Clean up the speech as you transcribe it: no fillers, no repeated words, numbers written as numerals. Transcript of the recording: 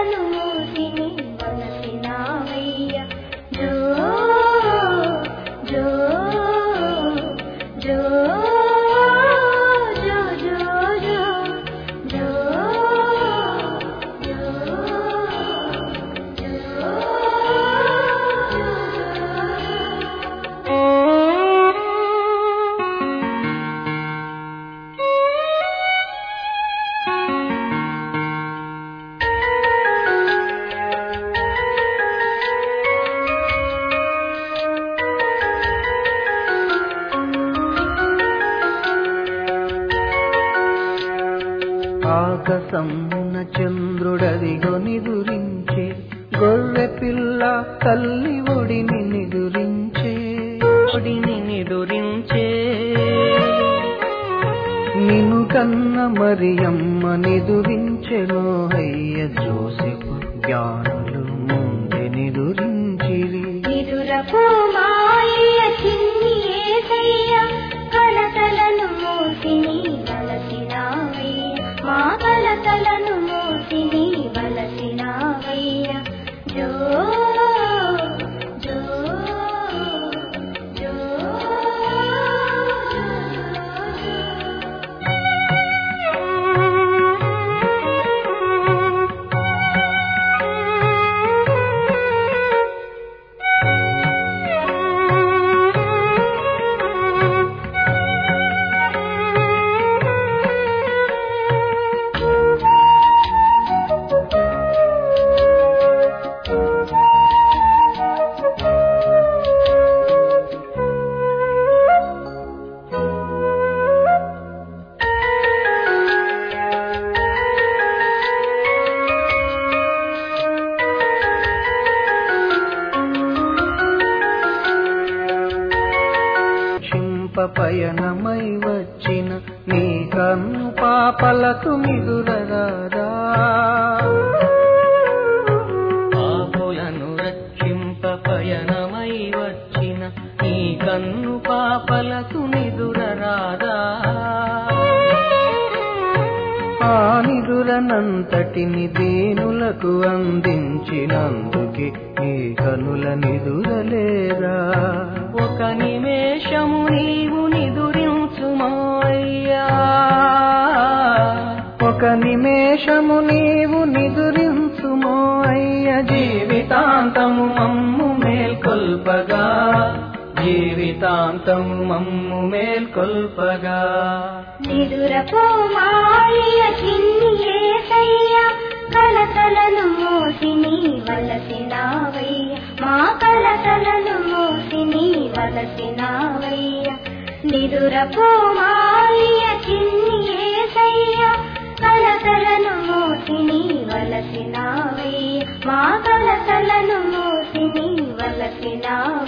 కలతలను మూసి నీ వలసినావయ్య జో జో జో జో జో జో జో ఆకాశమున చంద్రుడదిగో నిదురించే గొర్రె పిల్ల తల్లి ఒడిని నిదురించే నిన్ను కన్న మరియమ్మ నిదురించెను అయ్య జోసెఫు జ్ఞానులు ముందే నిదురించిరి నిదురపు మాయ చిన్ని యేసయ్య కలతలను మూసి నీ వలసినావయ్య మా కలతలను మూసి నీ వలసినావయ్య జో జో జో పయనమై వచ్చిన నీ కన్ను పాపలకు నిదురరాదా పాపులను రక్షింప పయనమై వచ్చిన నీ కన్ను పాపలకు నిదురరాదా ఆ నిదురనంతటిని దేనులకు అందించినందుకే నీ కనుల నిదురలేదా ఒక నిమేషము నీవు నిదురించుమోయ్యా ఒక నిమేషము నీవు నిదురించుమోయ్య జీవితాంతము మమ్ము మేల్కొల్పగా జీవితాంతము మమ్ము మేల్కొల్పగా నిదురపు మాయ చిన్ని యేసయ్య కలతలను మూసి నీ వలసినావయ్య మా కలతలను మూసి నీ వలసినావయ్య నిదురపు మాయ చిన్ని యేసయ్య కలతలను మూసి నీ వలసినావయ్య మా కలతలను మూసి నీ వలసినావయ్య